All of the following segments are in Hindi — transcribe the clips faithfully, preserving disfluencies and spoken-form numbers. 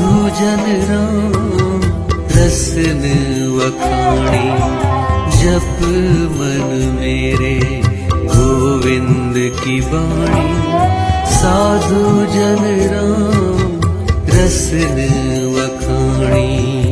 साधु जन राम रसन वखाणी, जप मन मेरे गोविंद की वाणी। साधु जन राम रसन वखाणी।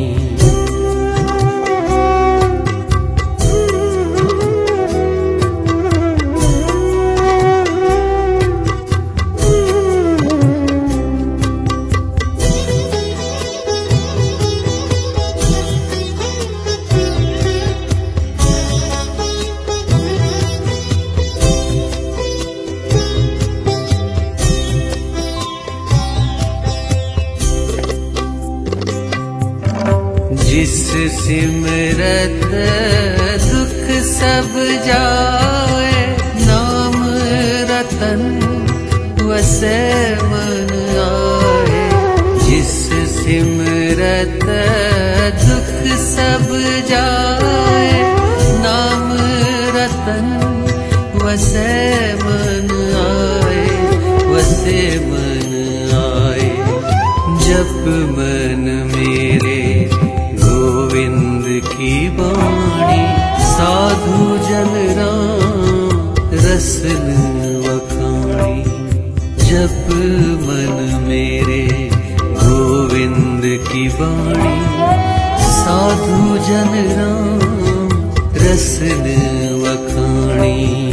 जिस सिमरत दुख सब जाए, नाम रतन वसे मन आए। जिस सिमरत दुख सब जाए, नाम रतन वसे मन आए, वसे मन आए। जप मन मेरे गोविंद की वाणी, साधु जन राम रसन वखाणी। जप मन मेरे गोविंद की वाणी, साधु जन राम रसन वखाणी।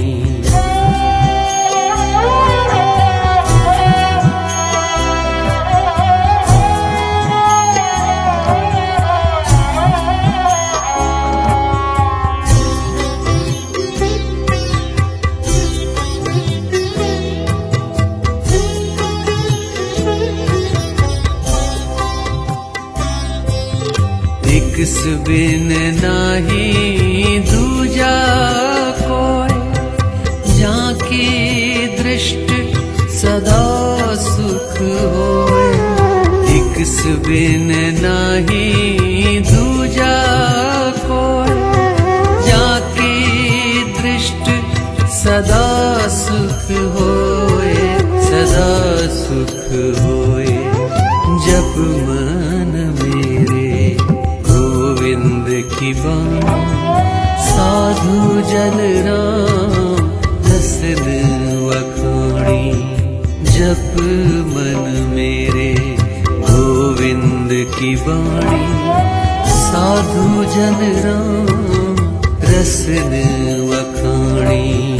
किस बिन नाही दूजा कोई, जाकी दृष्टि सदा सुख होए। किस बिन नाही दूजा कोई, जाकी दृष्टि सदा सुख होए, सदा सुख होए। जप मन मेरे गोविंद की वाणी, साधु जन राम रसन वखाणी। जप मन मेरे गोविंद की वाणी, साधु जन राम रसन वखाणी।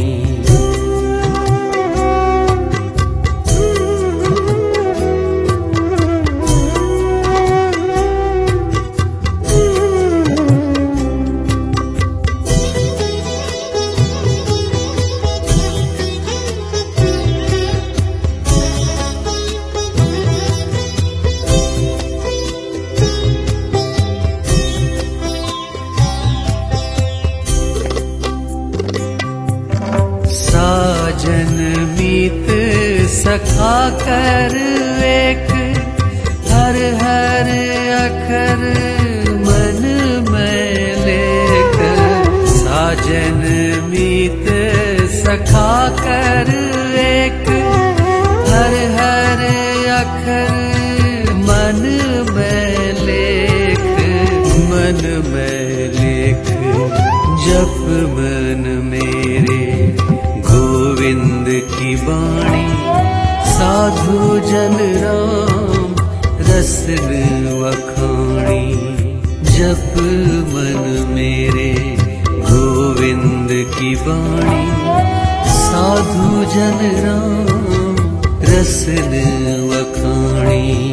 साजन मीत सखा कर एक, हर हर अखर मन में लेकर। साजन मीत सखा कर एक, हर हर अखर मन में लेख, मन में लेख। जप मन मेरे गोविंद की वाणी, साधु जन राम रसन वखाणी। जप मन मेरे गोविंद की वाणी, साधु जन राम रसन वखाणी।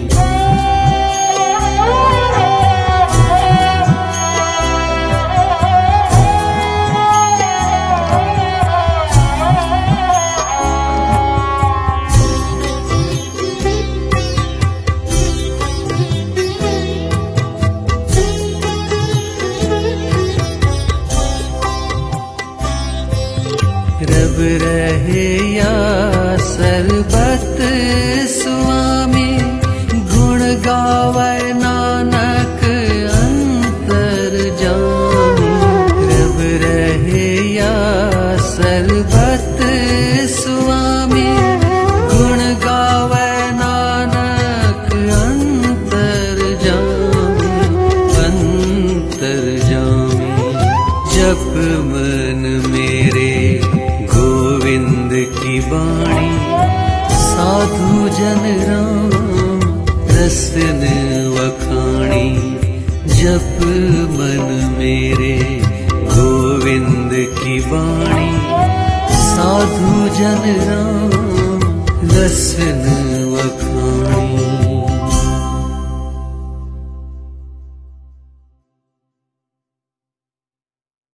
रब रहे या सरबत स्वामी, रसन वखाणी जप मन मेरे गोविंद की वाणी। साधु जन राम रसन